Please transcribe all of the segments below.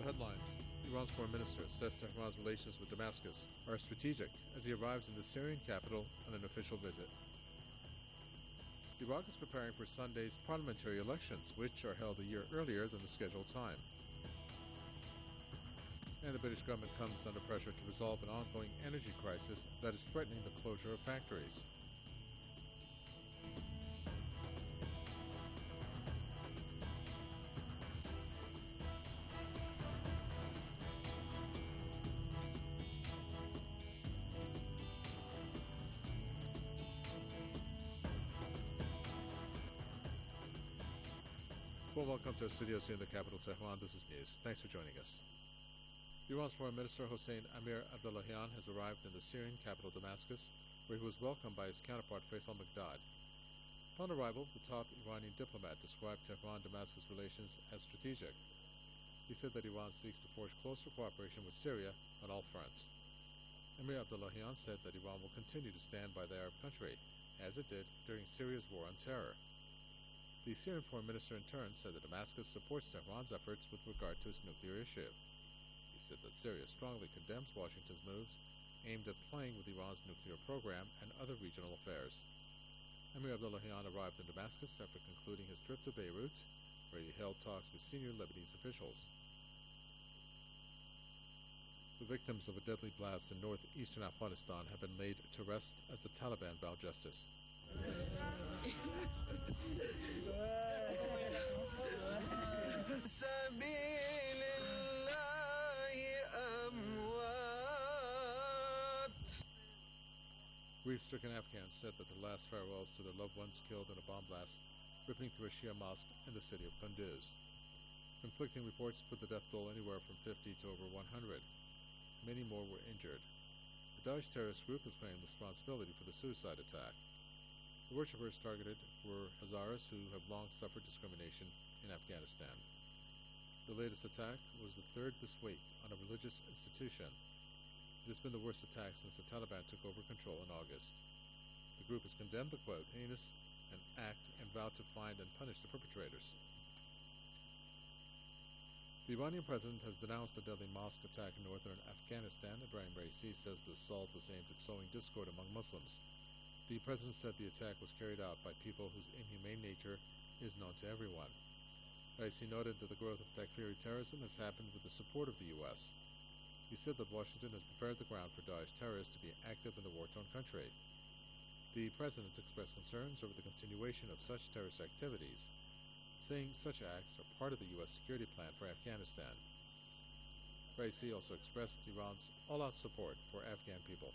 The headlines. Iran's foreign minister says Tehran's relations with Damascus are strategic as he arrives in the Syrian capital on an official visit. Iraq is preparing for Sunday's parliamentary elections, which are held a year earlier than the scheduled time. And the British government comes under pressure to resolve an ongoing energy crisis that is threatening the closure of factories. Well, welcome to our studios here in the capital, Tehran. This is News. Thanks for joining us. Iran's foreign minister Hossein Amir Abdollahian has arrived in the Syrian capital Damascus, where he was welcomed by his counterpart Faisal Mekdad. Upon arrival, the top Iranian diplomat described Tehran-Damascus relations as strategic. He said that Iran seeks to forge closer cooperation with Syria on all fronts. Amir Abdollahian said that Iran will continue to stand by the Arab country, as it did during Syria's war on terror. The Syrian foreign minister in turn said that Damascus supports Tehran's efforts with regard to its nuclear issue. He said that Syria strongly condemns Washington's moves aimed at playing with Iran's nuclear program and other regional affairs. Amir Abdollahian arrived in Damascus after concluding his trip to Beirut, where he held talks with senior Lebanese officials. The victims of a deadly blast in northeastern Afghanistan have been laid to rest as the Taliban vow justice. Grief-stricken Afghans said that their last farewells to their loved ones killed in a bomb blast ripping through a Shia mosque in the city of Kunduz. Conflicting reports put the death toll anywhere from 50 to over 100. Many more were injured. The Daesh terrorist group has claimed responsibility for the suicide attack. The worshippers targeted were Hazaras, who have long suffered discrimination in Afghanistan. The latest attack was the third this week on a religious institution. It has been the worst attack since the Taliban took over control in August. The group has condemned the, quote, heinous act and vowed to find and punish the perpetrators. The Iranian president has denounced the deadly mosque attack in northern Afghanistan. Ebrahim Raisi says the assault was aimed at sowing discord among Muslims. The president said the attack was carried out by people whose inhumane nature is known to everyone. Raisi noted that the growth of Takfiri terrorism has happened with the support of the U.S. He said that Washington has prepared the ground for Daesh terrorists to be active in the war-torn country. The president expressed concerns over the continuation of such terrorist activities, saying such acts are part of the U.S. security plan for Afghanistan. Raisi also expressed Iran's all-out support for Afghan people.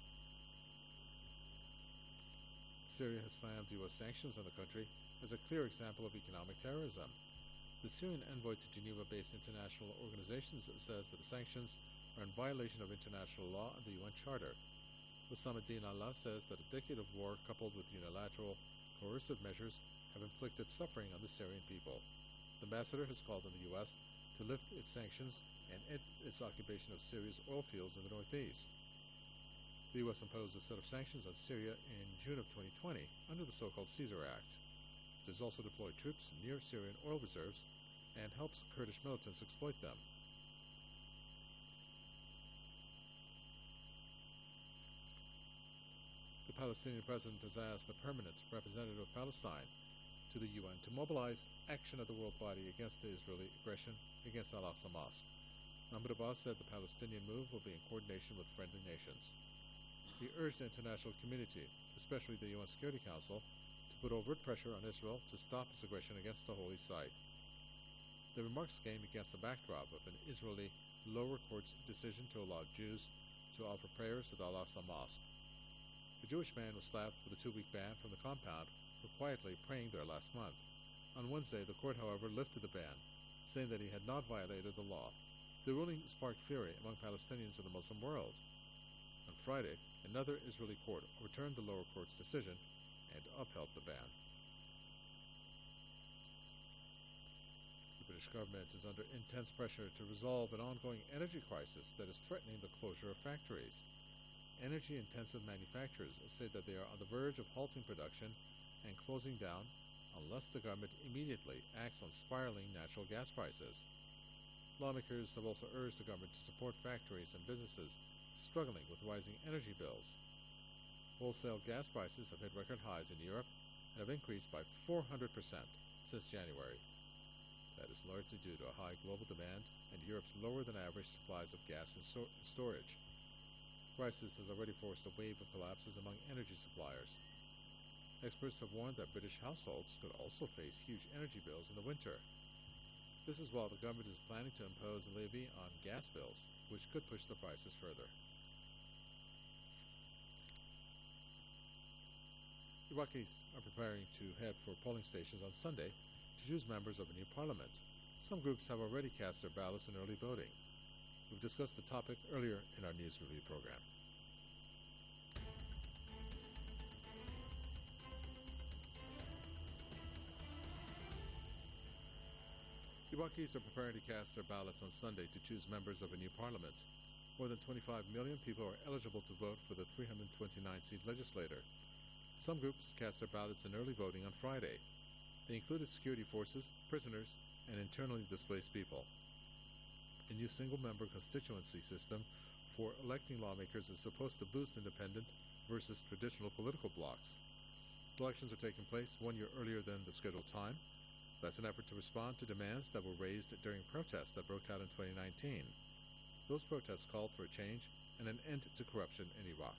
Syria has slammed U.S. sanctions on the country as a clear example of economic terrorism. The Syrian envoy to Geneva-based international organizations says that the sanctions are in violation of international law and the UN Charter. Osama Din Allah says that a decade of war coupled with unilateral, coercive measures have inflicted suffering on the Syrian people. The ambassador has called on the U.S. to lift its sanctions and end its occupation of Syria's oil fields in the northeast. The U.S. imposed a set of sanctions on Syria in June of 2020 under the so-called Caesar Act. It has also deployed troops near Syrian oil reserves and helps Kurdish militants exploit them. The Palestinian president has asked the permanent representative of Palestine to the UN to mobilize action of the world body against the Israeli aggression against Al-Aqsa Mosque. Mahmoud Abbas said the Palestinian move will be in coordination with friendly nations. He urged the international community, especially the UN Security Council, to put overt pressure on Israel to stop its aggression against the holy site. The remarks came against the backdrop of an Israeli lower court's decision to allow Jews to offer prayers at Al-Aqsa Mosque. A Jewish man was slapped with a 2-week ban from the compound for quietly praying there last month. On Wednesday, the court, however, lifted the ban, saying that he had not violated the law. The ruling sparked fury among Palestinians in the Muslim world. On Friday, another Israeli court overturned the lower court's decision and upheld the ban. The British government is under intense pressure to resolve an ongoing energy crisis that is threatening the closure of factories. Energy-intensive manufacturers say that they are on the verge of halting production and closing down unless the government immediately acts on spiraling natural gas prices. Lawmakers have also urged the government to support factories and businesses struggling with rising energy bills. Wholesale gas prices have hit record highs in Europe and have increased by 400% since January. That is largely due to a high global demand and Europe's lower-than-average supplies of gas and storage. Crisis has already forced a wave of collapses among energy suppliers. Experts have warned that British households could also face huge energy bills in the winter. This is while the government is planning to impose a levy on gas bills, which could push the prices further. Iraqis are preparing to head for polling stations on Sunday to choose members of a new parliament. Some groups have already cast their ballots in early voting. We've discussed the topic earlier in our news review program. Iraqis are preparing to cast their ballots on Sunday to choose members of a new parliament. More than 25 million people are eligible to vote for the 329-seat legislature. Some groups cast their ballots in early voting on Friday. They included security forces, prisoners, and internally displaced people. A new single-member constituency system for electing lawmakers is supposed to boost independent versus traditional political blocs. Elections are taking place 1 year earlier than the scheduled time. That's an effort to respond to demands that were raised during protests that broke out in 2019. Those protests called for a change and an end to corruption in Iraq.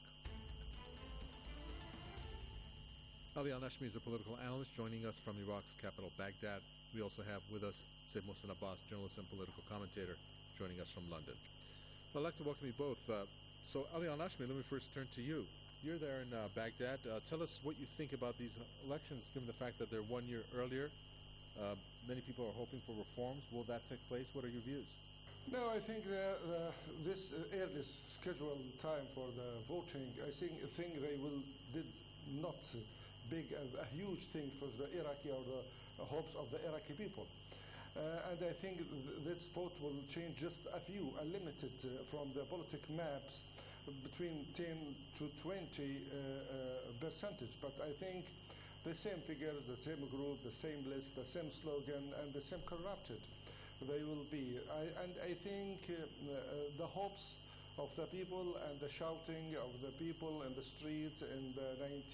Ali Al-Nashmi is a political analyst joining us from Iraq's capital, Baghdad. We also have with us Sayyid Mohsen Abbas, journalist and political commentator, joining us from London. I'd like to welcome you both. So Ali Al-Nashmi, let me first turn to you. You're there in Baghdad. Tell us what you think about these elections, given the fact that they're 1 year earlier. Many people are hoping for reforms. Will that take place? What are your views? No, I think this early scheduled time for the voting, I think they did not a huge thing for the Iraqi or the hopes of the Iraqi people. And I think this vote will change just a limited from the political maps between 10 to 20 percentage. But I think the same figures, the same group, the same list, the same slogan, and the same corrupted they will be. I think the hopes of the people and the shouting of the people in the streets in the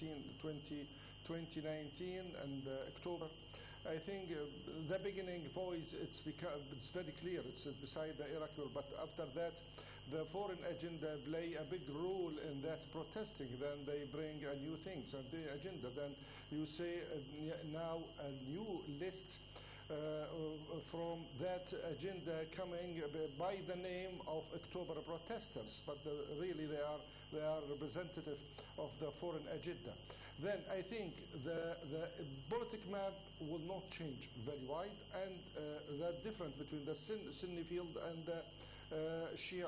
2019 and October, I think the beginning voice, it's very clear, it's beside the Iraqi, but after that, the foreign agenda play a big role in that protesting. Then they bring a new things and the agenda. Then you say now a new list from that agenda coming by the name of October protesters, but really they are representative of the foreign agenda. Then I think the political map will not change very wide, and the difference between the Sunni field and the Shia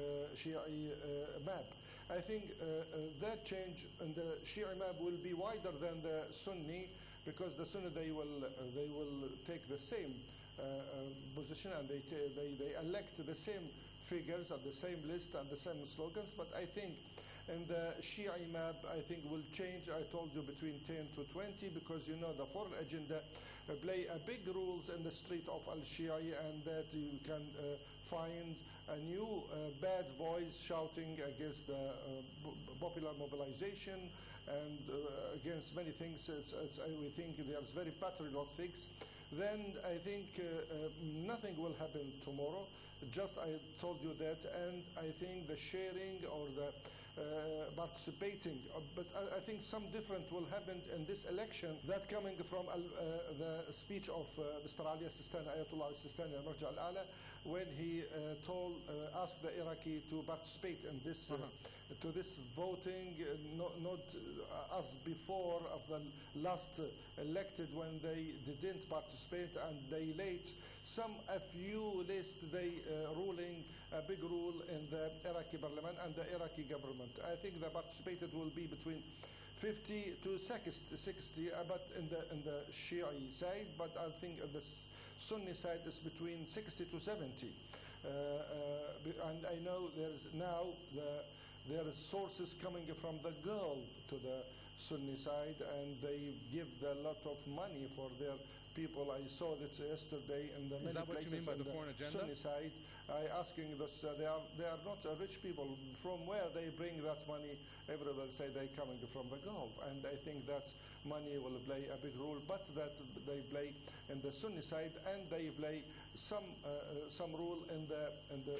map. I think that change in the Shia map will be wider than the Sunni, because the Sunni they will take the same position, and they elect the same figures and the same list and the same slogans. But I think in the Shia map, I think will change. I told you between 10 to 20, because you know the foreign agenda play a big roles in the street of Al-Shia, and that you can find a new bad voice shouting against the popular mobilization and against many things. We think there's very patriotic. Then I think nothing will happen tomorrow. Just I told you that, and I think the sharing or the participating, but I think some different will happen in this election. That coming from the speech of Mr. Ali Sistani, Ayatollah Ali Sistani al-Marja al-Ala, when he asked the Iraqi to participate in this to this voting, not as before of the last elected when they didn't participate, and they late a few lists they ruling a big rule in the Iraqi parliament and the Iraqi government. I think the participated will be between 50 to 60, but in the Shia side, but I think the Sunni side is between 60 to 70. And I know there is sources coming from the girl to the Sunni side, and they give a lot of money for their people. I saw this yesterday in the Is many that what you places mean by on the foreign agenda? Sunni side. I asking this, they are not rich people. From where they bring that money? Everybody say they coming from the Gulf, and I think that money will play a big role. But that they play in the Sunni side, and they play some role in the.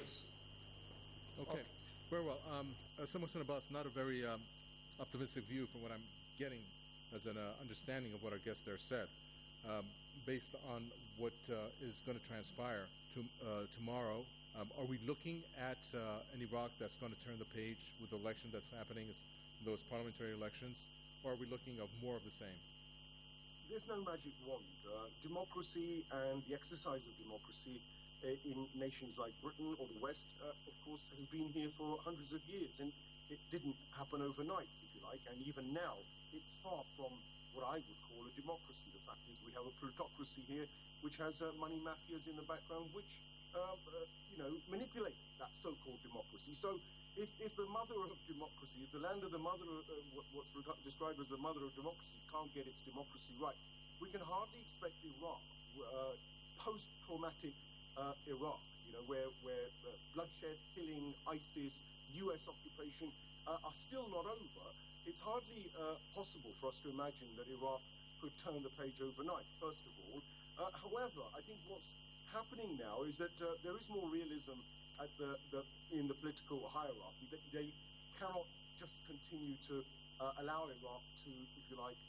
Okay, very well. Mohsen Abbas, not a very optimistic view from what I'm getting as an understanding of what our guest there said. Based on what is going to transpire tomorrow, are we looking at an Iraq that's going to turn the page with the election that's happening, those parliamentary elections, or are we looking at more of the same? There's no magic wand. Democracy and the exercise of democracy in nations like Britain or the West, of course, has been here for hundreds of years, and it didn't happen overnight, if you like, and even now, it's far from what I would call a democracy. The fact is we have a plutocracy here which has money mafias in the background which manipulate that so-called democracy. So if the mother of democracy, if the land of the mother, what's described as the mother of democracies, can't get its democracy right, we can hardly expect Iraq, post-traumatic Iraq, where bloodshed, killing, ISIS, US occupation are still not over. It's hardly possible for us to imagine that Iraq could turn the page overnight, first of all. However, I think what's happening now is that there is more realism in the political hierarchy, that they cannot just continue to allow Iraq to, if you like,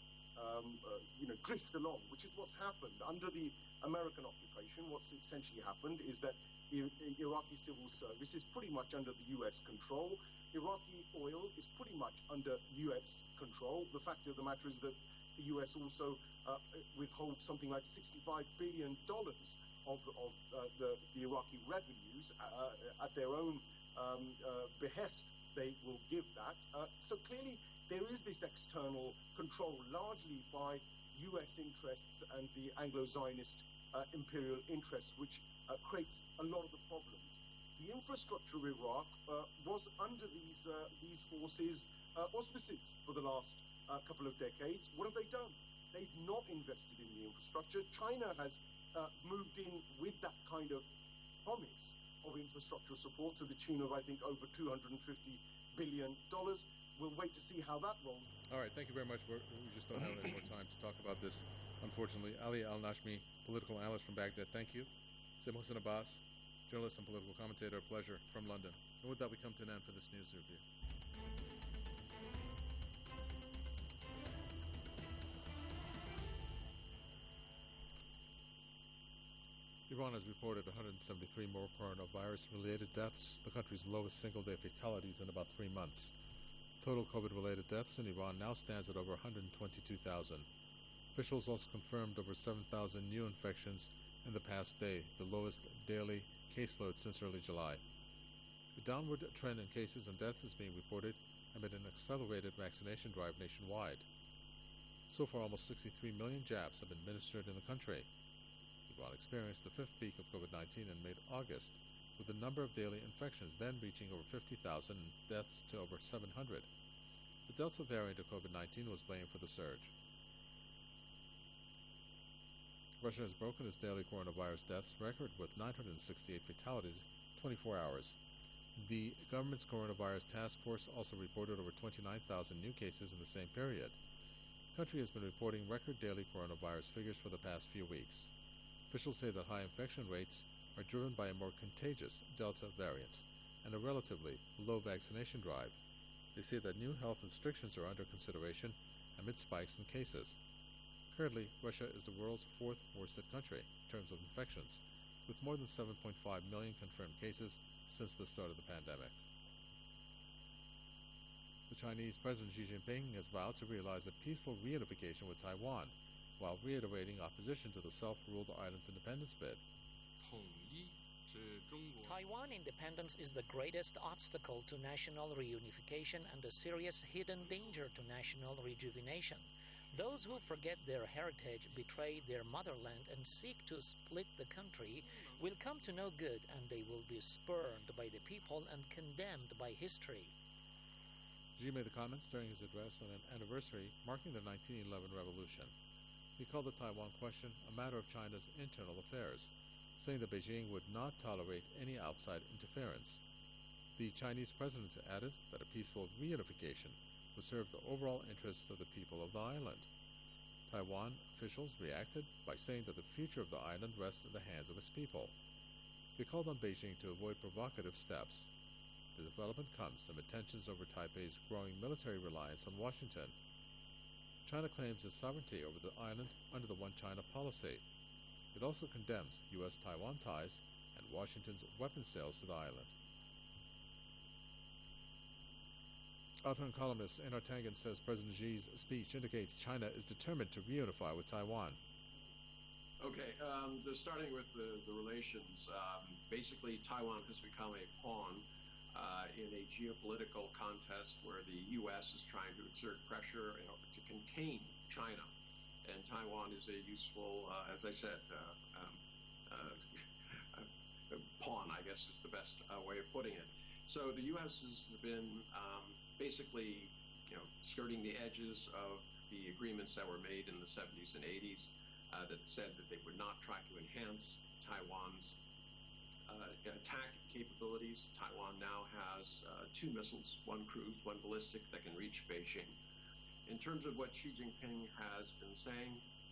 drift along, which is what's happened. Under the American occupation, what's essentially happened is that Iraqi civil service is pretty much under the US control. Iraqi oil is pretty much under US control. The fact of the matter is that the US also withholds something like $65 billion of the Iraqi revenues at their own behest. They will give that. So clearly there is this external control, largely by US interests and the Anglo-Zionist imperial interests, which creates a lot of the problems. The infrastructure of Iraq was under these forces' auspices for the last couple of decades. What have they done? They've not invested in the infrastructure. China has moved in with that kind of promise of infrastructure support to the tune of, I think, over $250 billion. We'll wait to see how that rolls. All right, thank you very much. We just don't have any more time to talk about this, unfortunately. Ali Al-Nashmi, political analyst from Baghdad, thank you. Mohsen Abbas, journalist and political commentator, a pleasure, from London. And with that, we come to an end for this news review. Iran has reported 173 more coronavirus-related deaths, the country's lowest single-day fatalities in about 3 months. Total COVID-related deaths in Iran now stands at over 122,000. Officials also confirmed over 7,000 new infections in the past day, the lowest daily caseload since early July. A downward trend in cases and deaths is being reported amid an accelerated vaccination drive nationwide. So far, almost 63 million jabs have been administered in the country. Iran experienced the fifth peak of COVID-19 in mid-August, with the number of daily infections then reaching over 50,000 and deaths to over 700. The Delta variant of COVID-19 was blamed for the surge. Russia has broken its daily coronavirus deaths record with 968 fatalities in 24 hours. The government's coronavirus task force also reported over 29,000 new cases in the same period. The country has been reporting record daily coronavirus figures for the past few weeks. Officials say that high infection rates are driven by a more contagious Delta variant and a relatively low vaccination drive. They say that new health restrictions are under consideration amid spikes in cases. Currently, Russia is the world's fourth worst hit country in terms of infections, with more than 7.5 million confirmed cases since the start of the pandemic. The Chinese President Xi Jinping has vowed to realize a peaceful reunification with Taiwan, while reiterating opposition to the self-ruled island's independence bid. Taiwan independence is the greatest obstacle to national reunification and a serious hidden danger to national rejuvenation. Those who forget their heritage, betray their motherland, and seek to split the country will come to no good, and they will be spurned by the people and condemned by history. Xi made the comments during his address on an anniversary marking the 1911 revolution. He called the Taiwan question a matter of China's internal affairs, saying that Beijing would not tolerate any outside interference. The Chinese president added that a peaceful reunification would serve the overall interests of the people of the island. Taiwan officials reacted by saying that the future of the island rests in the hands of its people. They called on Beijing to avoid provocative steps. The development comes amid tensions over Taipei's growing military reliance on Washington. China claims its sovereignty over the island under the One China policy. It also condemns U.S.-Taiwan ties and Washington's weapons sales to the island. Author and columnist Einar Tangen says President Xi's speech indicates China is determined to reunify with Taiwan. Okay, starting with the relations, basically Taiwan has become a pawn in a geopolitical contest where the U.S. is trying to exert pressure in order to contain China. And Taiwan is a useful, as I said, pawn, I guess is the best way of putting it. So the U.S. has been basically, skirting the edges of the agreements that were made in the 70s and 80s that said that they would not try to enhance Taiwan's attack capabilities. Taiwan now has 2 missiles, 1 cruise, 1 ballistic, that can reach Beijing. In terms of what Xi Jinping has been saying,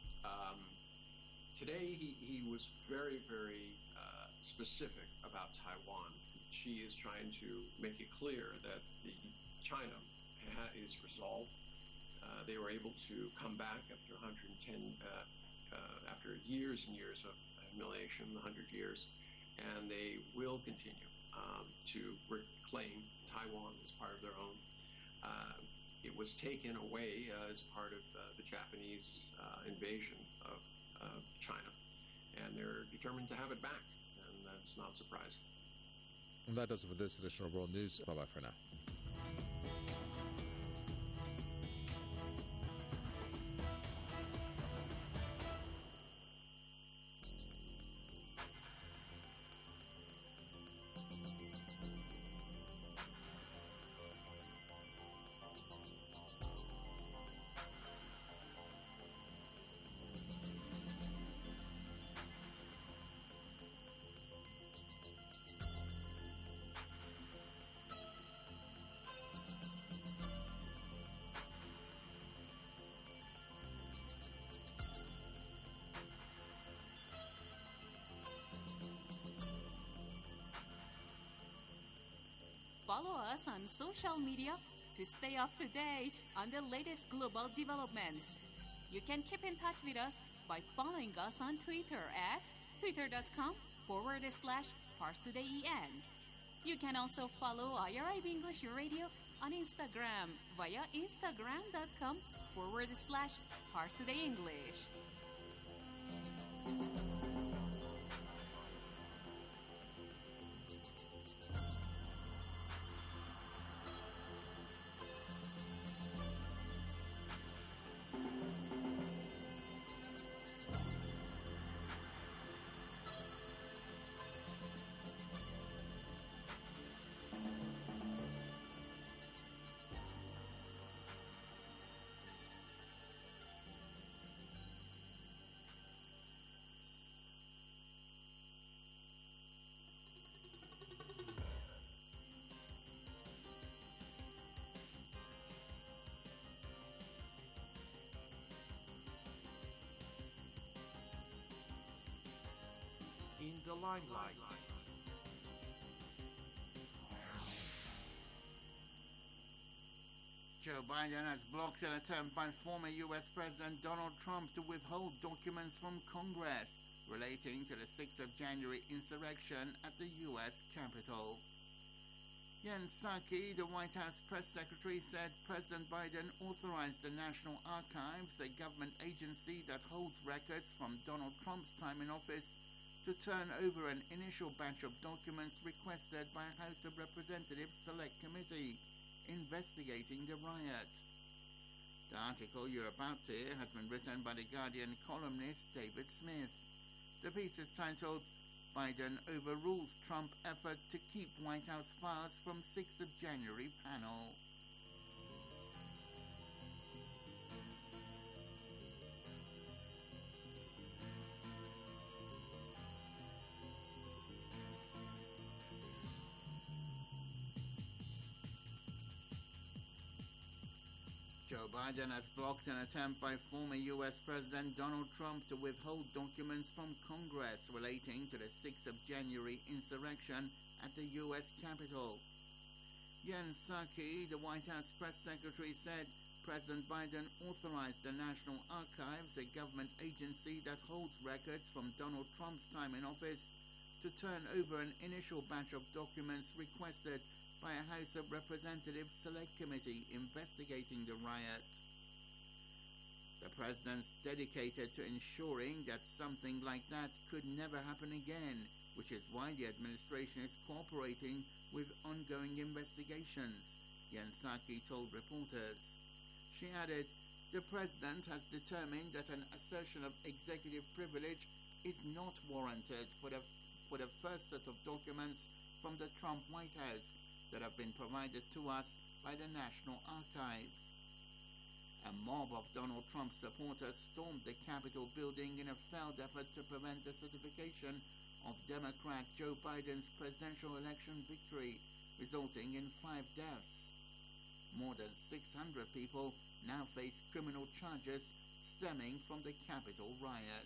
today he was very, very specific about Taiwan. Xi is trying to make it clear that China is resolved. They were able to come back after 110, after years and years of humiliation, 100 years, and they will continue to reclaim Taiwan as part of their own. It was taken away as part of the Japanese invasion of China, and they're determined to have it back, and that's not surprising. And that does it for this edition of World News. Bye-bye for now. Follow us on social media to stay up to date on the latest global developments. You can keep in touch with us by following us on Twitter at twitter.com/ParsTodayEN. You can also follow IRIB English Radio on Instagram via instagram.com/ParsTodayEnglish. In the limelight. Joe Biden has blocked an attempt by former U.S. President Donald Trump to withhold documents from Congress relating to the 6th of January insurrection at the U.S. Capitol. Jen Psaki, the White House press secretary, said President Biden authorized the National Archives, a government agency that holds records from Donald Trump's time in office, to turn over an initial batch of documents requested by a House of Representatives Select Committee investigating the riot. The article you're about to hear has been written by The Guardian columnist David Smith. The piece is titled, Biden Overrules Trump Effort to Keep White House Files from 6th of January Panel. Biden has blocked an attempt by former U.S. President Donald Trump to withhold documents from Congress relating to the 6th of January insurrection at the U.S. Capitol. Jen Psaki, the White House press secretary, said President Biden authorized the National Archives, a government agency that holds records from Donald Trump's time in office, to turn over an initial batch of documents requested by a House of Representatives Select Committee investigating the riot. The president's dedicated to ensuring that something like that could never happen again, which is why the administration is cooperating with ongoing investigations, Jen Psaki told reporters. She added, the president has determined that an assertion of executive privilege is not warranted for the first set of documents from the Trump White House that have been provided to us by the National Archives. A mob of Donald Trump supporters stormed the Capitol building in a failed effort to prevent the certification of Democrat Joe Biden's presidential election victory, resulting in 5 deaths. More than 600 people now face criminal charges stemming from the Capitol riot.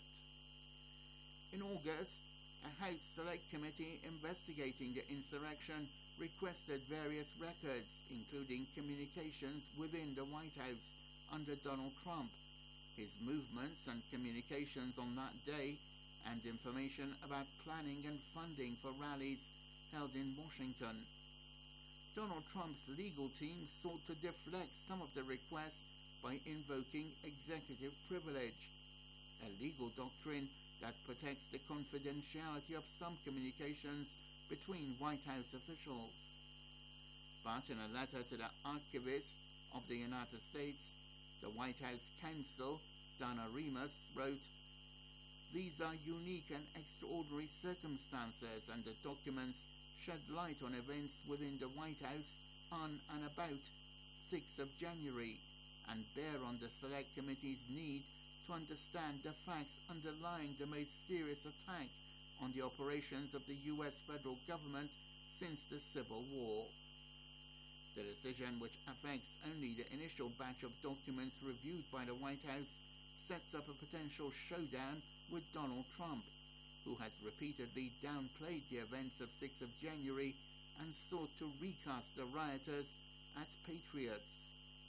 In August, a House Select Committee investigating the insurrection requested various records, including communications within the White House under Donald Trump, his movements and communications on that day, and information about planning and funding for rallies held in Washington. Donald Trump's legal team sought to deflect some of the requests by invoking executive privilege, a legal doctrine that protects the confidentiality of some communications between White House officials. But in a letter to the Archivist of the United States, the White House counsel, Dana Remus, wrote, "These are unique and extraordinary circumstances, and the documents shed light on events within the White House on and about 6th of January and bear on the Select Committee's need to understand the facts underlying the most serious attack on the operations of the U.S. federal government since the Civil War." The decision, which affects only the initial batch of documents reviewed by the White House, sets up a potential showdown with Donald Trump, who has repeatedly downplayed the events of 6th of January and sought to recast the rioters as patriots.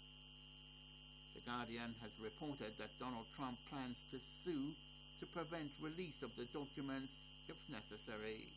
The Guardian has reported that Donald Trump plans to sue to prevent release of the documents if necessary.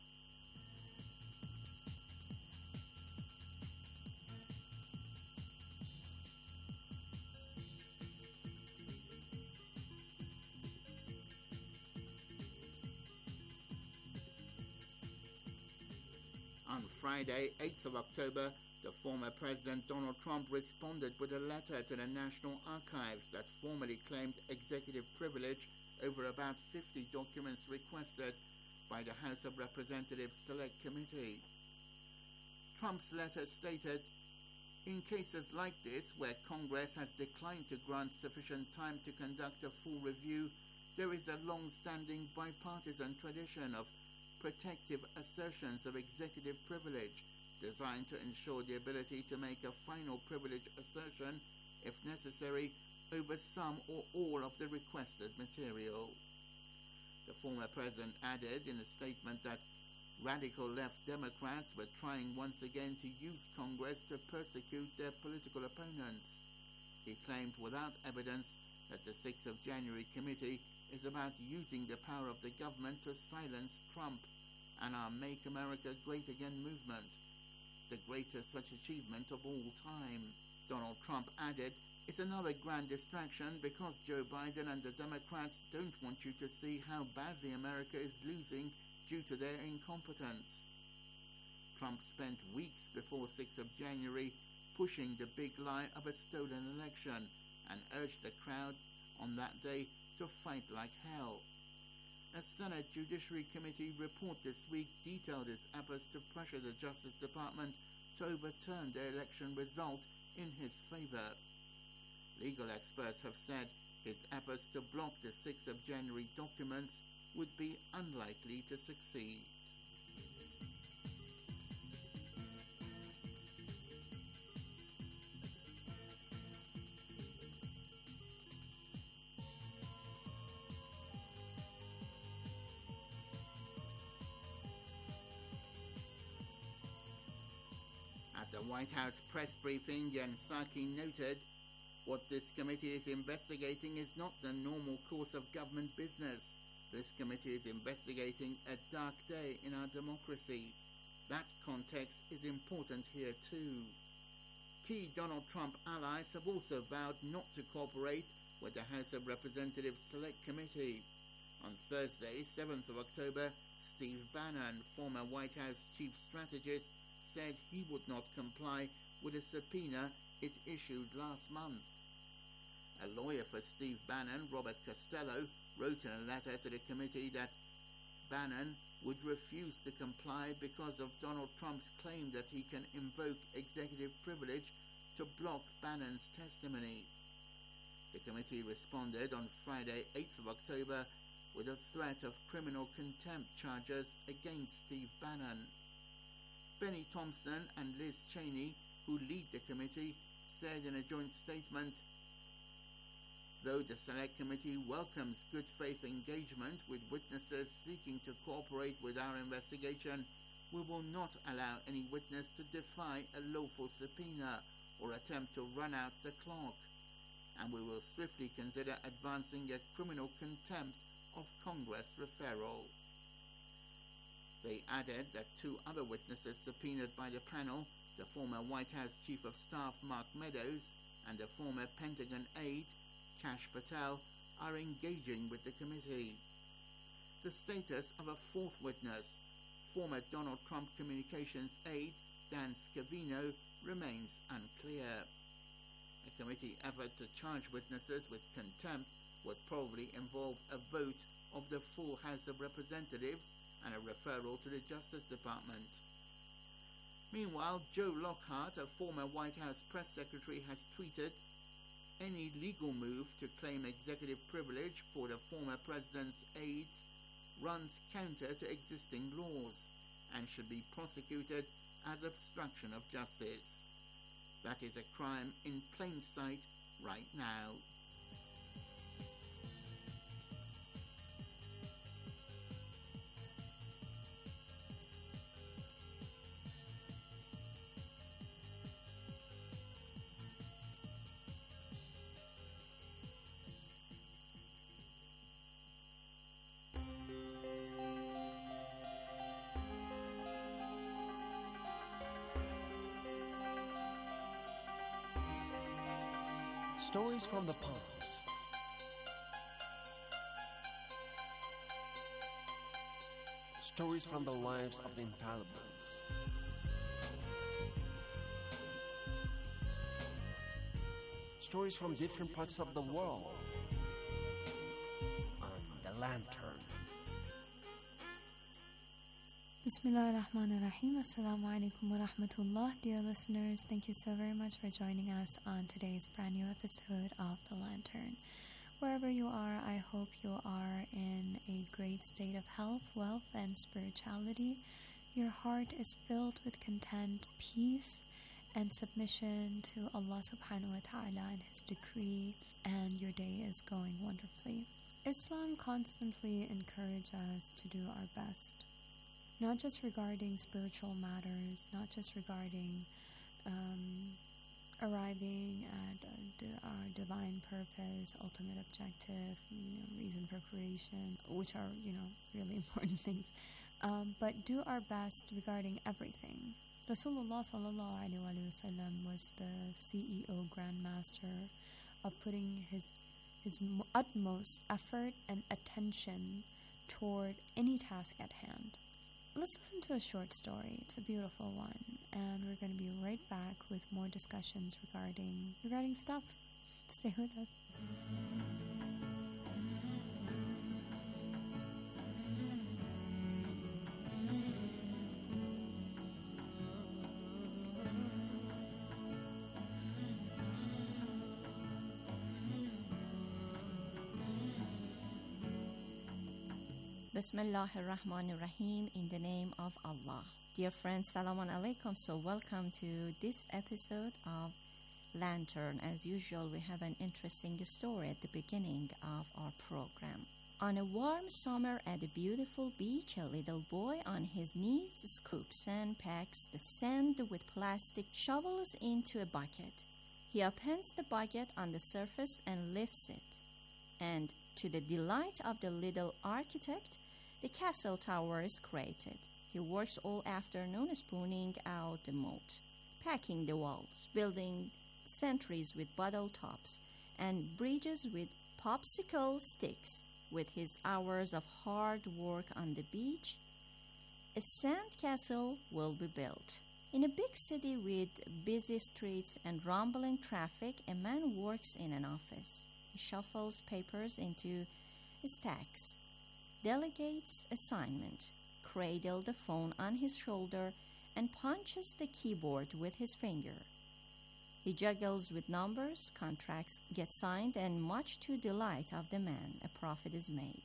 On Friday, 8th of October, the former President Donald Trump responded with a letter to the National Archives that formally claimed executive privilege over about 50 documents requested by the House of Representatives Select Committee. Trump's letter stated, "In cases like this, where Congress has declined to grant sufficient time to conduct a full review, there is a long-standing bipartisan tradition of protective assertions of executive privilege designed to ensure the ability to make a final privilege assertion, if necessary, over some or all of the requested material." The former president added in a statement that radical left Democrats were trying once again to use Congress to persecute their political opponents. He claimed without evidence that the 6th of January committee is about using the power of the government to silence Trump and our Make America Great Again movement, the greatest such achievement of all time. Donald Trump added, "It's another grand distraction because Joe Biden and the Democrats don't want you to see how badly America is losing due to their incompetence." Trump spent weeks before 6th of January pushing the big lie of a stolen election and urged the crowd on that day to fight like hell. A Senate Judiciary Committee report this week detailed his efforts to pressure the Justice Department to overturn the election result in his favor. Legal experts have said his efforts to block the 6th of January documents would be unlikely to succeed. the White House press briefing, Jen Psaki noted, "What this committee is investigating is not the normal course of government business. This committee is investigating a dark day in our democracy. That context is important here too." Key Donald Trump allies have also vowed not to cooperate with the House of Representatives Select Committee. On Thursday, 7th of October, Steve Bannon, former White House chief strategist, said he would not comply with a subpoena it issued last month. A lawyer for Steve Bannon, Robert Costello, wrote in a letter to the committee that Bannon would refuse to comply because of Donald Trump's claim that he can invoke executive privilege to block Bannon's testimony. The committee responded on Friday, 8th of October, with a threat of criminal contempt charges against Steve Bannon. Benny Thompson and Liz Cheney, who lead the committee, said in a joint statement, "Though the Select Committee welcomes good faith engagement with witnesses seeking to cooperate with our investigation, we will not allow any witness to defy a lawful subpoena or attempt to run out the clock, and we will swiftly consider advancing a criminal contempt of Congress referral." They added that two other witnesses subpoenaed by the panel, the former White House Chief of Staff Mark Meadows and the former Pentagon aide Kash Patel, are engaging with the committee. The status of a fourth witness, former Donald Trump communications aide Dan Scavino, remains unclear. A committee effort to charge witnesses with contempt would probably involve a vote of the full House of Representatives and a referral to the Justice Department. Meanwhile, Joe Lockhart, a former White House press secretary, has tweeted, "Any legal move to claim executive privilege for the former president's aides runs counter to existing laws and should be prosecuted as obstruction of justice. That is a crime in plain sight right now." Stories from the past. Stories from the lives of the infallibles. Stories from different parts of the world. On The Lantern. Bismillah ar-Rahman ar-Rahim. Assalamu alaikum wa rahmatullah. Dear listeners, thank you so very much for joining us on today's brand new episode of The Lantern. Wherever you are, I hope you are in a great state of health, wealth, and spirituality. Your heart is filled with content, peace, and submission to Allah subhanahu wa ta'ala and His decree, and your day is going wonderfully. Islam constantly encourages us to do our best. Not just regarding spiritual matters, not just regarding arriving at our divine purpose, ultimate objective, reason for creation, which are, really important things. But do our best regarding everything. Rasulullah sallallahu alaihi wasallam was the CEO Grandmaster of putting his utmost effort and attention toward any task at hand. Let's listen to a short story. It's a beautiful one, and we're going to be right back with more discussions regarding stuff. Stay with us. Bismillah ar-Rahman ar-Rahim, in the name of Allah. Dear friends, Salaam alaikum. So welcome to this episode of Lantern. As usual, we have an interesting story at the beginning of our program. On a warm summer at a beautiful beach, a little boy on his knees scoops and packs the sand with plastic shovels into a bucket. He opens the bucket on the surface and lifts it. And to the delight of the little architect, the castle tower is created. He works all afternoon spooning out the moat, packing the walls, building sentries with bottle tops, and bridges with popsicle sticks. With his hours of hard work on the beach, a sand castle will be built. In a big city with busy streets and rumbling traffic, a man works in an office. He shuffles papers into stacks, delegates assignment, cradles the phone on his shoulder, and punches the keyboard with his finger. He juggles with numbers, contracts get signed, and much to the delight of the man, a profit is made.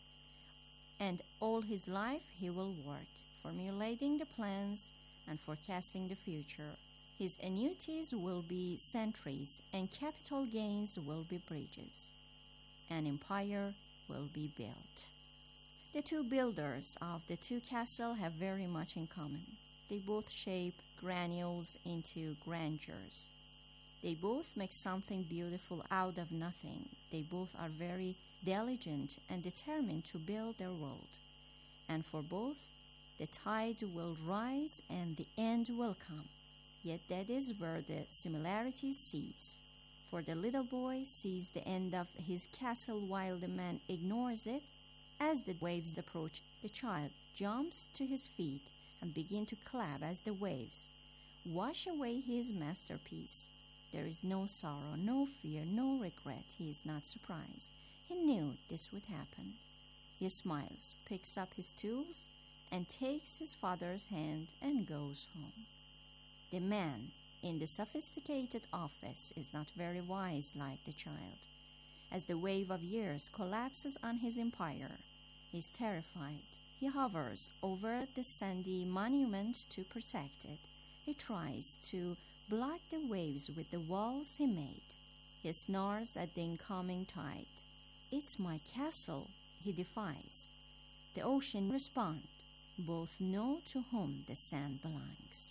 And all his life he will work, formulating the plans and forecasting the future. His annuities will be sentries, and capital gains will be bridges. An empire will be built. The two builders of the two castles have very much in common. They both shape granules into grandeurs. They both make something beautiful out of nothing. They both are very diligent and determined to build their world. And for both, the tide will rise and the end will come. Yet that is where the similarities cease. For the little boy sees the end of his castle while the man ignores it. As the waves approach, the child jumps to his feet and begins to clap as the waves wash away his masterpiece. There is no sorrow, no fear, no regret. He is not surprised. He knew this would happen. He smiles, picks up his tools, and takes his father's hand and goes home. The man in the sophisticated office is not very wise like the child. As the wave of years collapses on his empire, he is terrified. He hovers over the sandy monument to protect it. He tries to block the waves with the walls he made. He snarls at the incoming tide. "It's my castle," he defies. The ocean responds. Both know to whom the sand belongs.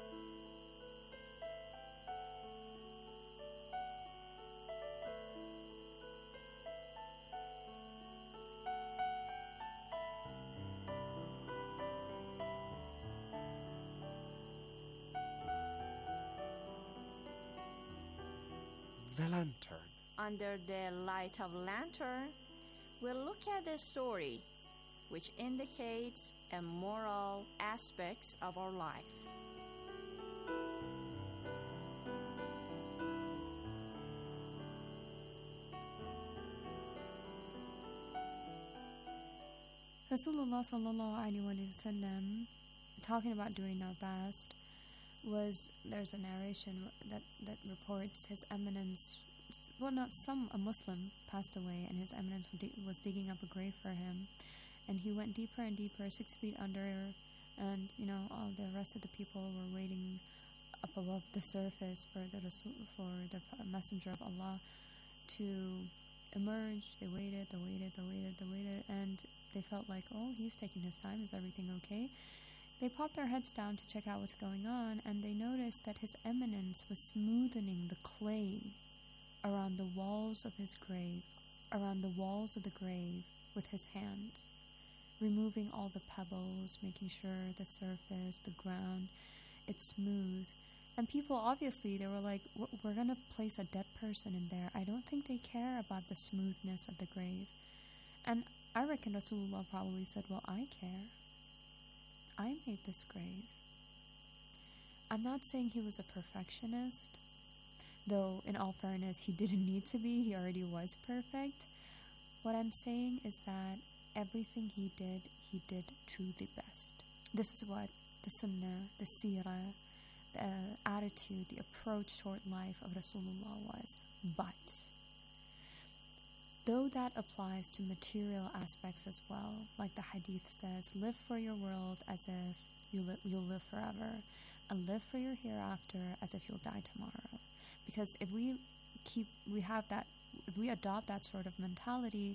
The lantern. Under the light of lantern, we'll look at the story which indicates a moral aspects of our life. Rasulullah sallallahu alaihi wasallam, talking about doing our best, there's a narration that reports His Eminence, a Muslim passed away, and His Eminence was digging up a grave for him, and he went deeper and deeper, 6 feet under, and all the rest of the people were waiting up above the surface for the Messenger of Allah to emerge. They waited, and they felt like, oh, he's taking his time. Is everything okay? They popped their heads down to check out what's going on, and they noticed that His Eminence was smoothing the clay around the walls of his grave, around the walls of the grave with his hands, removing all the pebbles, making sure the surface, the ground, it's smooth. And people, obviously, they were like, we're going to place a dead person in there. I don't think they care about the smoothness of the grave. And I reckon Rasulullah probably said, well, I care. I made this grave. I'm not saying he was a perfectionist, though in all fairness, he didn't need to be. He already was perfect. What I'm saying is that everything he did to the best. This is what the sunnah, the seerah, the attitude, the approach toward life of Rasulullah was. But though that applies to material aspects as well, like the hadith says, live for your world as if you'll live forever, and live for your hereafter as if you'll die tomorrow. Because if we adopt that sort of mentality,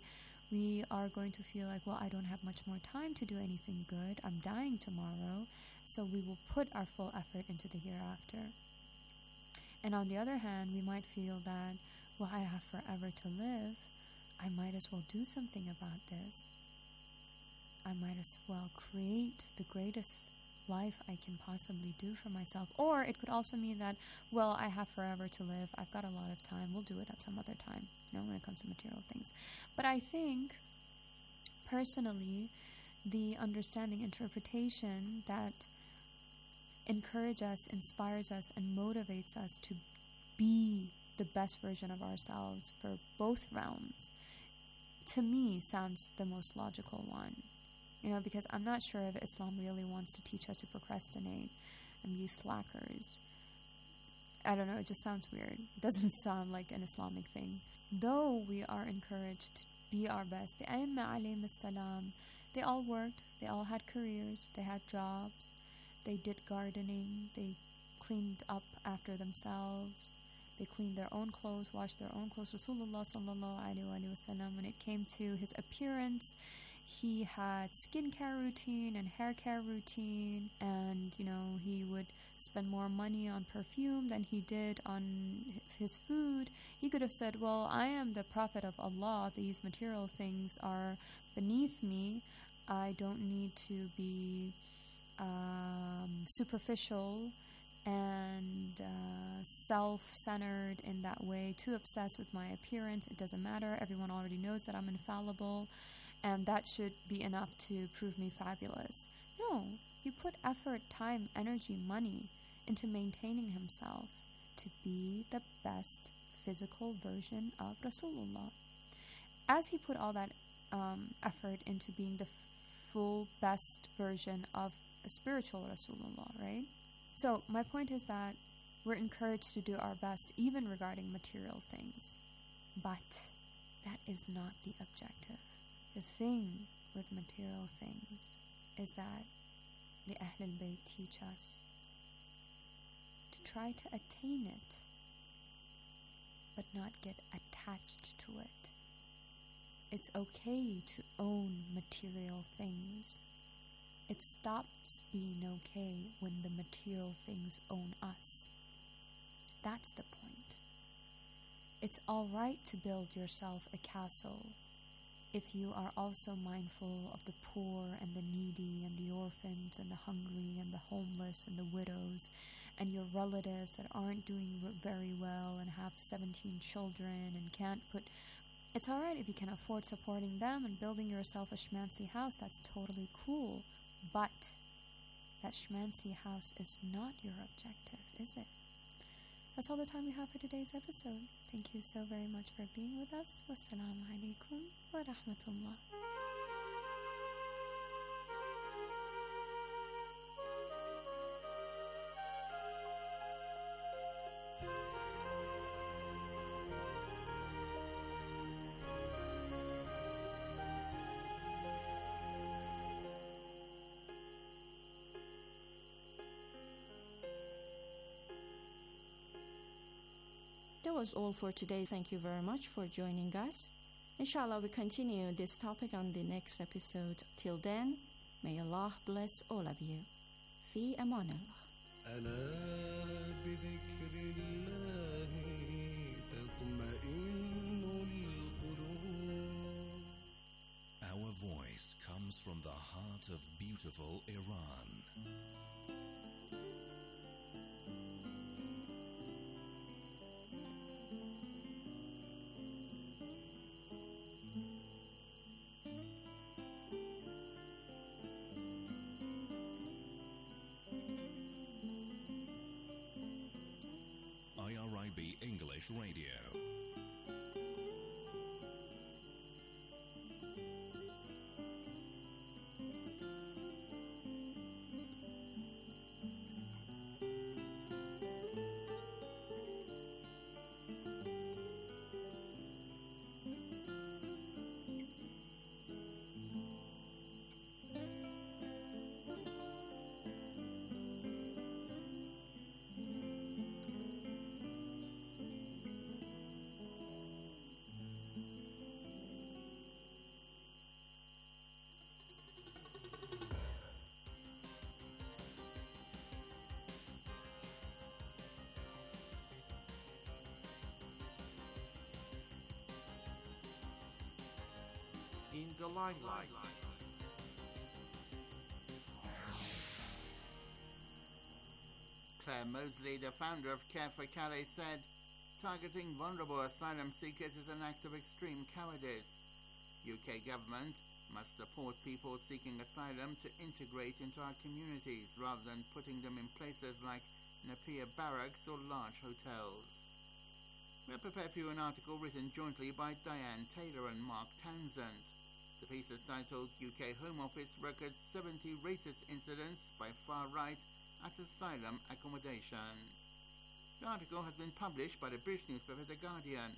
We are going to feel like, well, I don't have much more time to do anything good. I'm dying tomorrow. So we will put our full effort into the hereafter. And on the other hand, we might feel that, well, I have forever to live. I might as well do something about this. I might as well create the greatest life I can possibly do for myself. Or it could also mean that, well, I have forever to live. I've got a lot of time. We'll do it at some other time, when it comes to material things. But I think, personally, the understanding interpretation that encourages us, inspires us, and motivates us to be the best version of ourselves for both realms, to me, sounds the most logical one. Because I'm not sure if Islam really wants to teach us to procrastinate and be slackers. I don't know, it just sounds weird. It doesn't sound like an Islamic thing. Though we are encouraged to be our best, the Aimma alayhim as-salam, they all worked, they all had careers, they had jobs, they did gardening, they cleaned up after themselves, they cleaned their own clothes, washed their own clothes. Rasulullah sallallahu alaihi wasallam, when it came to his appearance, he had skincare routine and hair care routine, and he would spend more money on perfume than he did on his food. He could have said, well, I am the Prophet of Allah, these material things are beneath me, I don't need to be superficial and self-centered in that way, too obsessed with my appearance. It doesn't matter, everyone already knows that I'm infallible, and that should be enough to prove me fabulous. No, he put effort, time, energy, money into maintaining himself to be the best physical version of Rasulullah. As he put all that effort into being the full best version of a spiritual Rasulullah, right? So my point is that we're encouraged to do our best even regarding material things. But that is not the objective. The thing with material things is that the Ahl al-Bayt teach us to try to attain it, but not get attached to it. It's okay to own material things. It stops being okay when the material things own us. That's the point. It's all right to build yourself a castle if you are also mindful of the poor and the needy and the orphans and the hungry and the homeless and the widows and your relatives that aren't doing very well and have 17 children and can't put... It's all right if you can afford supporting them and building yourself a schmancy house. That's totally cool. But that schmancy house is not your objective, is it? That's all the time we have for today's episode. Thank you so very much for being with us. Wassalamu alaikum wa rahmatullah. That was all for today. Thank you very much for joining us. Inshallah, we continue this topic on the next episode. Till then, may Allah bless all of you. Fi aman Allah. Our voice comes from the heart of beautiful Iran. IRIB English Radio. the limelight. Claire Mosley, the founder of Care for Calais, said, "Targeting vulnerable asylum seekers is an act of extreme cowardice. UK government must support people seeking asylum to integrate into our communities rather than putting them in places like Napier Barracks or large hotels." We have prepared for you an article written jointly by Diane Taylor and Mark Townsend. The piece is titled UK Home Office Records 70 Racist Incidents by Far Right at Asylum Accommodation. The article has been published by the British newspaper The Guardian.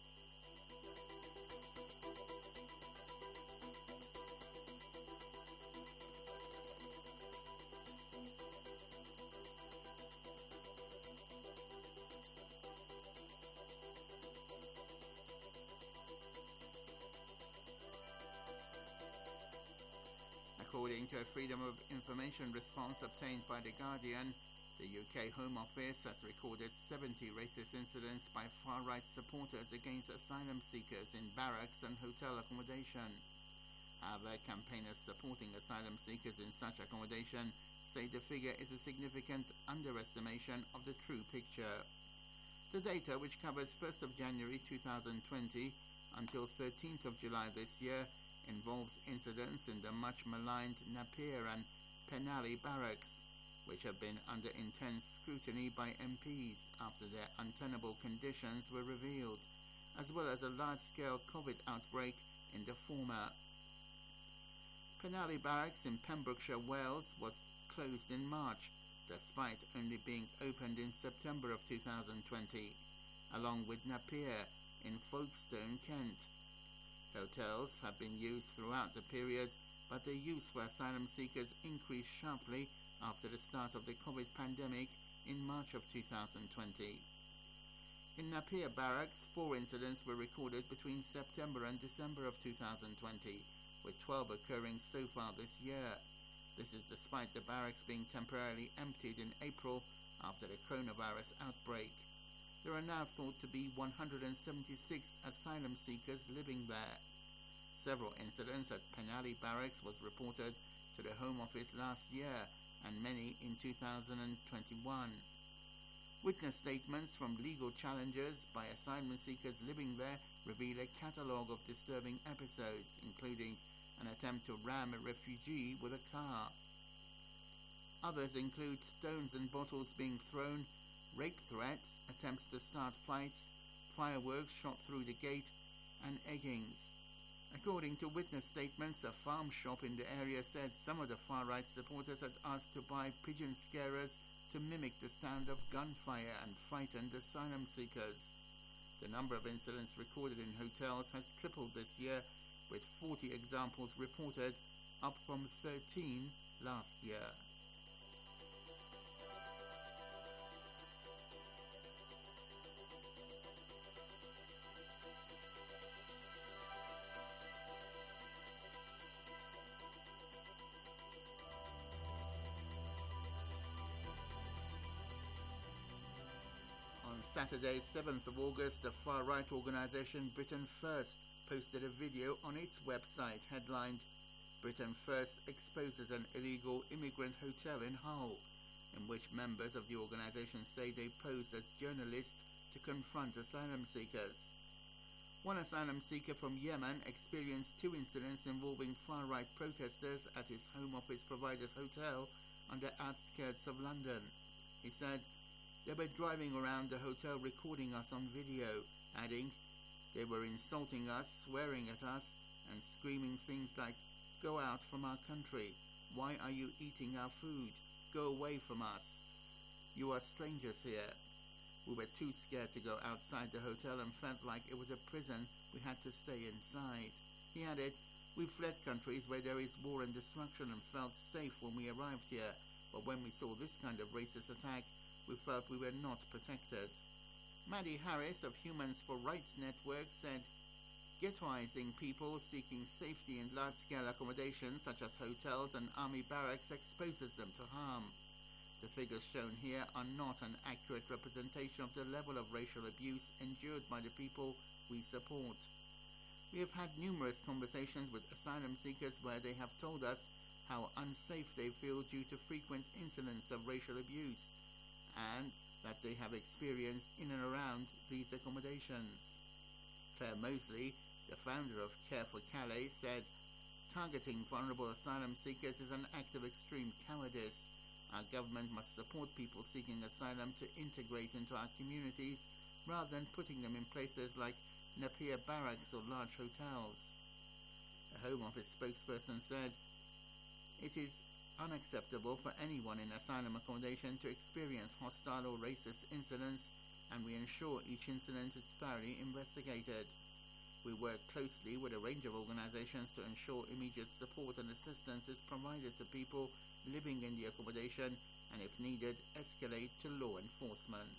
According to a Freedom of Information response obtained by The Guardian, the UK Home Office has recorded 70 racist incidents by far-right supporters against asylum seekers in barracks and hotel accommodation. However, campaigners supporting asylum seekers in such accommodation say the figure is a significant underestimation of the true picture. The data, which covers 1st of January 2020 until 13th of July this year, involves incidents in the much maligned Napier and Penally barracks, which have been under intense scrutiny by MPs after their untenable conditions were revealed, as well as a large-scale COVID outbreak in the former. Penally Barracks in Pembrokeshire, Wales was closed in March, despite only being opened in September of 2020, along with Napier in Folkestone, Kent. Hotels have been used throughout the period, but their use for asylum seekers increased sharply after the start of the COVID pandemic in March of 2020. In Napier Barracks, 4 incidents were recorded between September and December of 2020, with 12 occurring so far this year. This is despite the barracks being temporarily emptied in April after the coronavirus outbreak. There are now thought to be 176 asylum seekers living there. Several incidents at Penally Barracks was reported to the Home Office last year, and many in 2021. Witness statements from legal challengers by asylum seekers living there reveal a catalogue of disturbing episodes, including an attempt to ram a refugee with a car. Others include stones and bottles being thrown, rape threats, attempts to start fights, fireworks shot through the gate, and eggings. According to witness statements, a farm shop in the area said some of the far-right supporters had asked to buy pigeon scarers to mimic the sound of gunfire and frighten asylum seekers. The number of incidents recorded in hotels has tripled this year, with 40 examples reported, up from 13 last year. Saturday, 7th of August, the far-right organisation Britain First posted a video on its website headlined, "Britain First exposes an illegal immigrant hotel in Hull," in which members of the organisation say they posed as journalists to confront asylum seekers. One asylum seeker from Yemen experienced 2 incidents involving far-right protesters at his Home Office-provided hotel on the outskirts of London. He said, "They were driving around the hotel recording us on video," adding, "They were insulting us, swearing at us, and screaming things like, 'Go out from our country. Why are you eating our food? Go away from us. You are strangers here.' We were too scared to go outside the hotel and felt like it was a prison we had to stay inside." He added, "We fled countries where there is war and destruction and felt safe when we arrived here, but when we saw this kind of racist attack, we felt we were not protected." Maddie Harris of Humans for Rights Network said, "Ghettoizing people seeking safety in large-scale accommodations such as hotels and army barracks exposes them to harm. The figures shown here are not an accurate representation of the level of racial abuse endured by the people we support. We have had numerous conversations with asylum seekers where they have told us how unsafe they feel due to frequent incidents of racial abuse, and that they have experienced in and around these accommodations. Claire Mosley, the founder of Care for Calais, said, "Targeting vulnerable asylum seekers is an act of extreme cowardice. Our government must support people seeking asylum to integrate into our communities rather than putting them in places like Napier barracks or large hotels." A Home Office spokesperson said, "It is unacceptable for anyone in asylum accommodation to experience hostile or racist incidents, and we ensure each incident is thoroughly investigated. We work closely with a range of organizations to ensure immediate support and assistance is provided to people living in the accommodation, and if needed, escalate to law enforcement."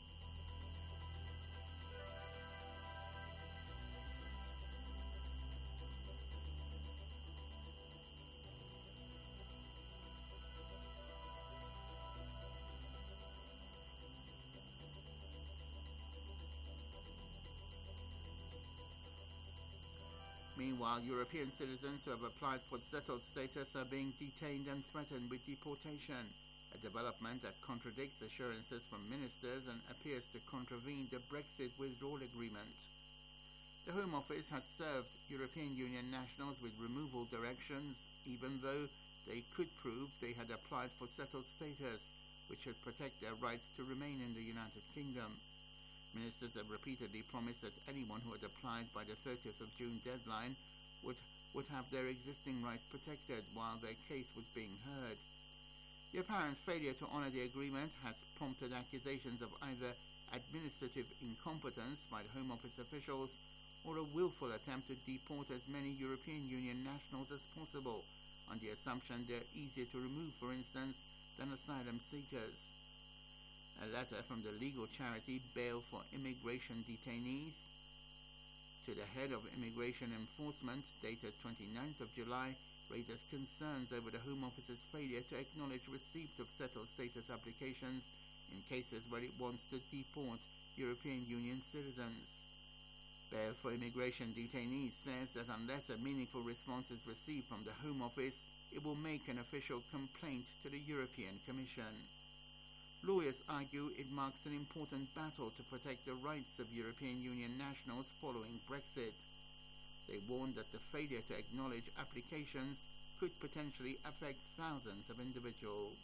Meanwhile, European citizens who have applied for settled status are being detained and threatened with deportation, a development that contradicts assurances from ministers and appears to contravene the Brexit withdrawal agreement. The Home Office has served European Union nationals with removal directions, even though they could prove they had applied for settled status, which should protect their rights to remain in the United Kingdom. Ministers have repeatedly promised that anyone who had applied by the 30th of June deadline would have their existing rights protected while their case was being heard. The apparent failure to honour the agreement has prompted accusations of either administrative incompetence by the Home Office officials or a willful attempt to deport as many European Union nationals as possible, on the assumption they're easier to remove, for instance, than asylum seekers. A letter from the legal charity Bail for Immigration Detainees to the head of Immigration Enforcement, dated 29th of July, raises concerns over the Home Office's failure to acknowledge receipt of settled status applications in cases where it wants to deport European Union citizens. Bail for Immigration Detainees says that unless a meaningful response is received from the Home Office, it will make an official complaint to the European Commission. Lawyers argue it marks an important battle to protect the rights of European Union nationals following Brexit. They warn that the failure to acknowledge applications could potentially affect thousands of individuals.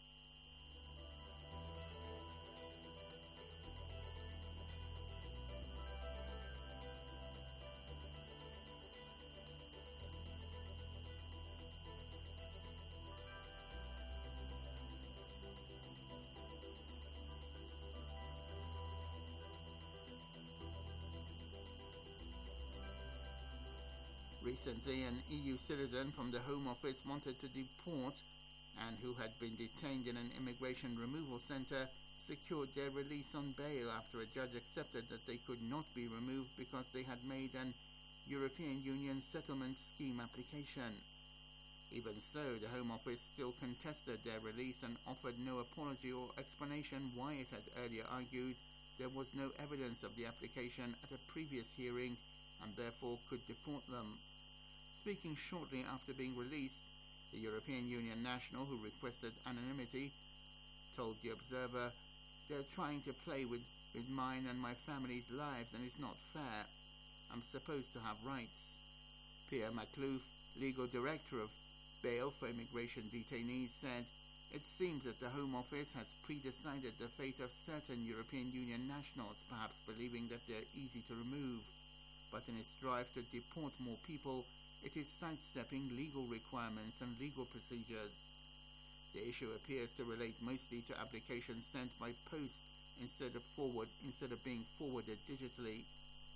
Recently, an EU citizen from the Home Office wanted to deport and who had been detained in an immigration removal centre secured their release on bail after a judge accepted that they could not be removed because they had made an European Union settlement scheme application. Even so, the Home Office still contested their release and offered no apology or explanation why it had earlier argued there was no evidence of the application at a previous hearing and therefore could deport them. Speaking shortly after being released, the European Union national who requested anonymity told The Observer, "They're trying to play with mine and my family's lives and it's not fair. I'm supposed to have rights." Pierre Maclouf, legal director of Bail for Immigration Detainees, said, "It seems that the Home Office has pre-decided the fate of certain European Union nationals, perhaps believing that they're easy to remove. But in its drive to deport more people, it is sidestepping legal requirements and legal procedures. The issue appears to relate mostly to applications sent by post instead of being forwarded digitally."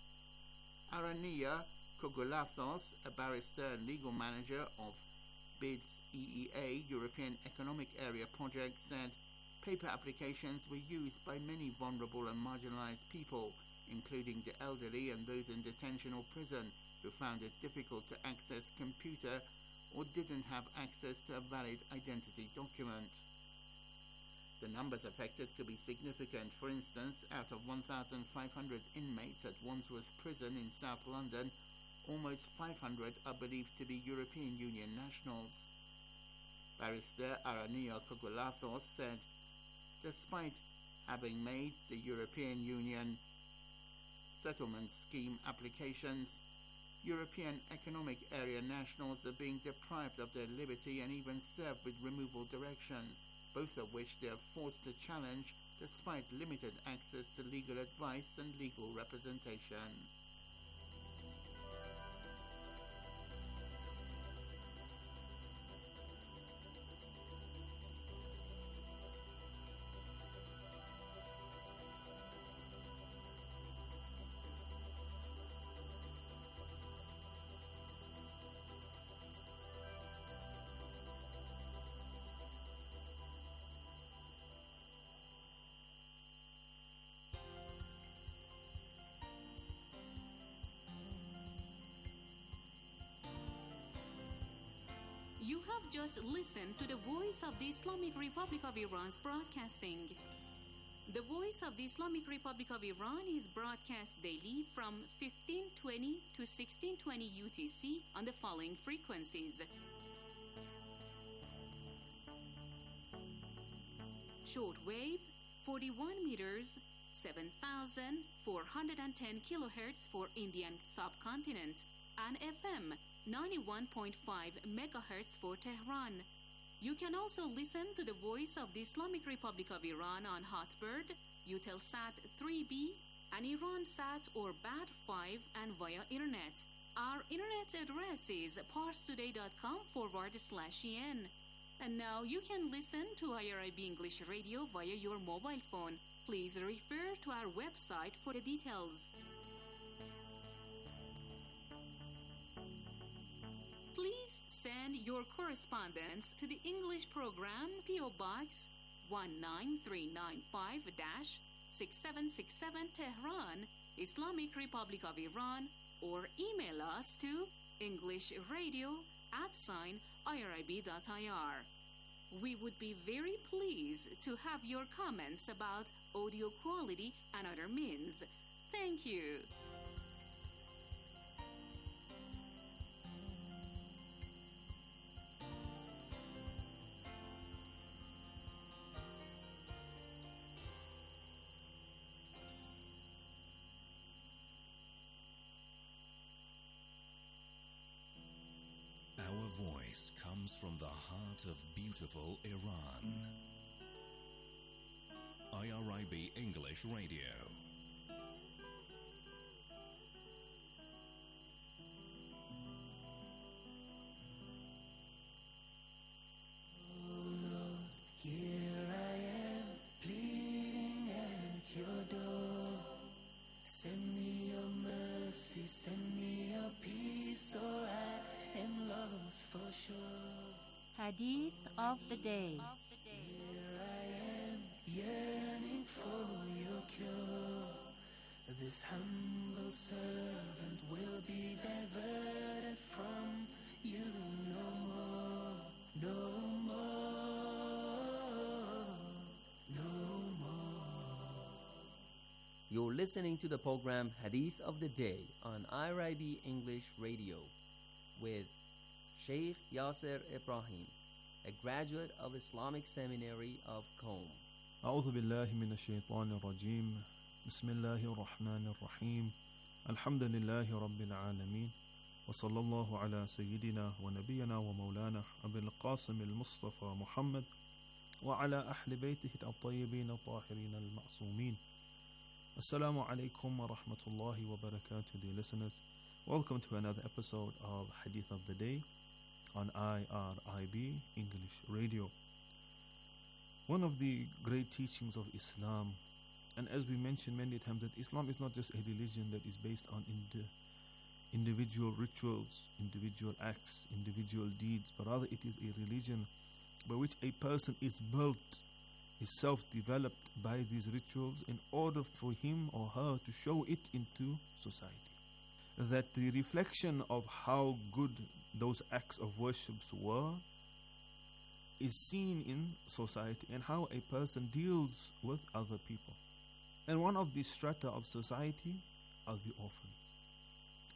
Arania Kogolathos, a barrister and legal manager of BID's EEA European Economic Area project, said paper applications were used by many vulnerable and marginalized people, including the elderly and those in detention or prison, who found it difficult to access computer or didn't have access to a valid identity document. The numbers affected could be significant. For instance, out of 1,500 inmates at Wandsworth Prison in South London, almost 500 are believed to be European Union nationals. Barrister Aranio Kogolathos said, despite having made the European Union settlement scheme applications, European Economic Area nationals are being deprived of their liberty and even served with removal directions, both of which they are forced to challenge despite limited access to legal advice and legal representation. You have just listened to the Voice of the Islamic Republic of Iran's broadcasting. The Voice of the Islamic Republic of Iran is broadcast daily from 1520 to 1620 UTC on the following frequencies. Shortwave 41 meters, 7,410 kilohertz for Indian subcontinent, and FM 91.5 megahertz for Tehran. You can also listen to the Voice of the Islamic Republic of Iran on Hotbird, Eutelsat 3B, and IranSat or BAD5 and via Internet. Our Internet address is parstoday.com/en. And now you can listen to IRIB English Radio via your mobile phone. Please refer to our website for the details. Please send your correspondence to the English program P.O. Box 19395-6767 Tehran, Islamic Republic of Iran, or email us to englishradio@irib.ir. We would be very pleased to have your comments about audio quality and other means. Thank you. Our voice comes from the heart of beautiful Iran. IRIB English Radio. Here I am, pleading at your door. Send me your mercy, send me your peace, or I am lost for sure. Hadith of the day. Here I am, yearning for your cure. This humble servant will be diverted from you no more, no more, no more. You're listening to the program Hadith of the Day on IRIB English Radio with Sheikh Yasser Ibrahim, a graduate of Islamic Seminary of Qom. أعوذ بالله من الشيطان الرجيم بسم الله الرحمن الرحيم الحمد لله رب العالمين وصلى الله على سيدنا ونبينا ومولانا أبي القاسم المصطفى محمد وعلى أهل بيته الطيبين الطاهرين المعصومين. Assalamu alaikum wa rahmatullahi wa barakatuh, dear listeners. Welcome to another episode of Hadith of the Day on IRIB English Radio. One of the great teachings of Islam, and as we mentioned many times, that Islam is not just a religion that is based on individual rituals, individual acts, individual deeds, but rather it is a religion by which a person is built, is self-developed by these rituals in order for him or her to show it into society. That the reflection of how good those acts of worships were is seen in society and how a person deals with other people. And one of the strata of society are the orphans.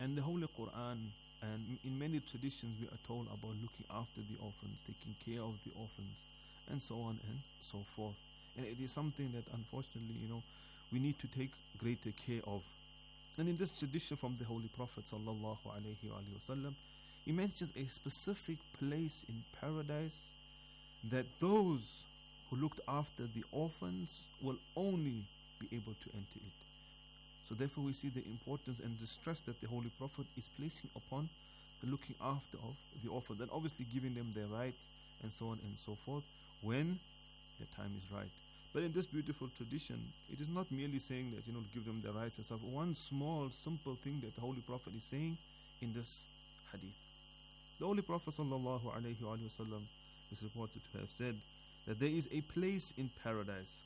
And the Holy Quran, and in many traditions, we are told about looking after the orphans, taking care of the orphans, and so on and so forth. And it is something that, unfortunately, we need to take greater care of. And in this tradition from the Holy Prophet sallallahu alaihi wasallam, he mentions a specific place in paradise that those who looked after the orphans will only be able to enter it. So therefore we see the importance and the stress that the Holy Prophet is placing upon the looking after of the orphans, and obviously giving them their rights and so on and so forth when the time is right. But in this beautiful tradition, it is not merely saying that, give them their rights and stuff. One small, simple thing that the Holy Prophet is saying in this hadith. The Holy Prophet sallallahu alaihi wasallam is reported to have said that there is a place in paradise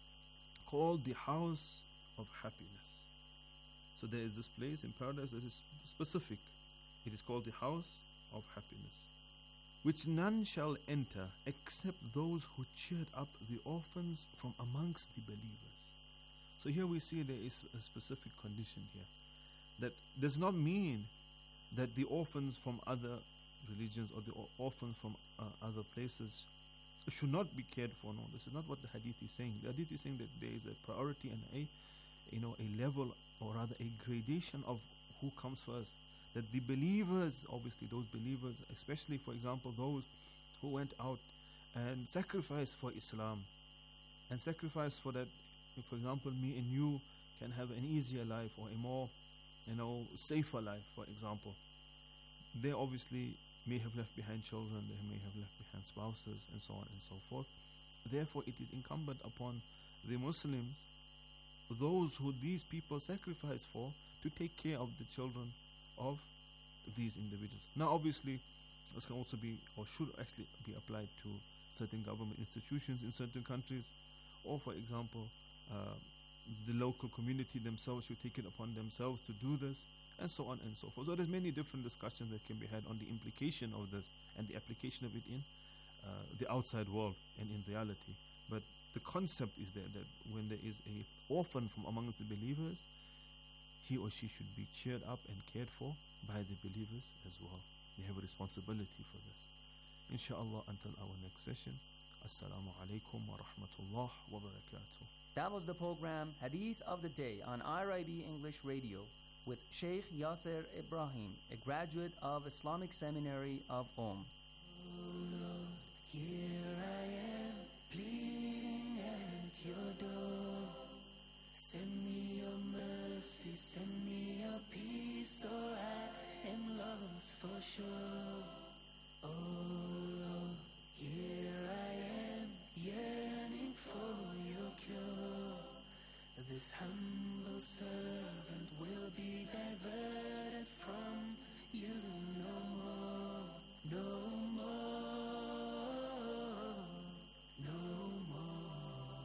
called the House of Happiness. So there is this place in paradise that is specific. It is called the House of Happiness, which none shall enter except those who cheered up the orphans from amongst the believers. So here we see there is a specific condition here. That does not mean that the orphans from other religions or the orphans from other places should not be cared for. No, this is not what the hadith is saying. The hadith is saying that there is a priority and a level, or rather a gradation of who comes first. That the believers, obviously those believers, especially for example those who went out and sacrificed for Islam, and sacrificed for that, for example, me and you can have an easier life or a more safer life, for example. They obviously may have left behind children, they may have left behind spouses, and so on and so forth. Therefore it is incumbent upon the Muslims, those who these people sacrifice for, to take care of the children of these individuals. Now obviously this can also be, or should actually be, applied to certain government institutions in certain countries, or for example the local community themselves should take it upon themselves to do this, and so on and so forth. So there's many different discussions that can be had on the implication of this and the application of it in the outside world and in reality. But the concept is there that when there is a orphan from amongst the believers, he or she should be cheered up and cared for by the believers as well. They have a responsibility for this. Inshallah, until our next session, Assalamu alaikum wa rahmatullah wa barakatuh. That was the program Hadith of the Day on IRIB English Radio with Sheikh Yasser Ibrahim, a graduate of Islamic Seminary of Qom. Oh Lord, here I am, pleading at your door. Send me your mercy, send me your peace, or I am lost for sure. Oh Lord, here I am, yearning for your cure. This humble servant will be diverted from you no more, no more, no more.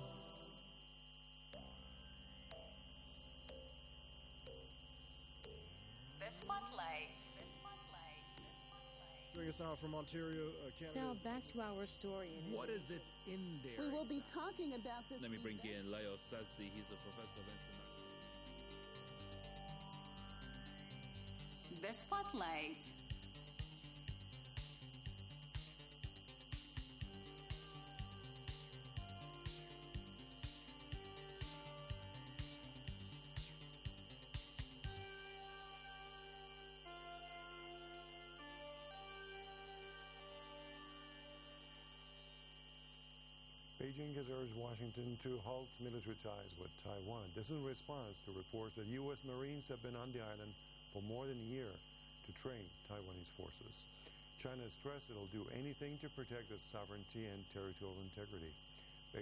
The Spotlight. Bring us out from Ontario, Canada. Now back to our story. What is it in there? We will be talking about this. Let me bring in Leo Sazli. He's a professor of international. The Spotlight. Beijing has urged Washington to halt military ties with Taiwan. This is in response to reports that U.S. Marines have been on the island for more than a year to train Taiwanese forces. China has stressed it will do anything to protect its sovereignty and territorial integrity.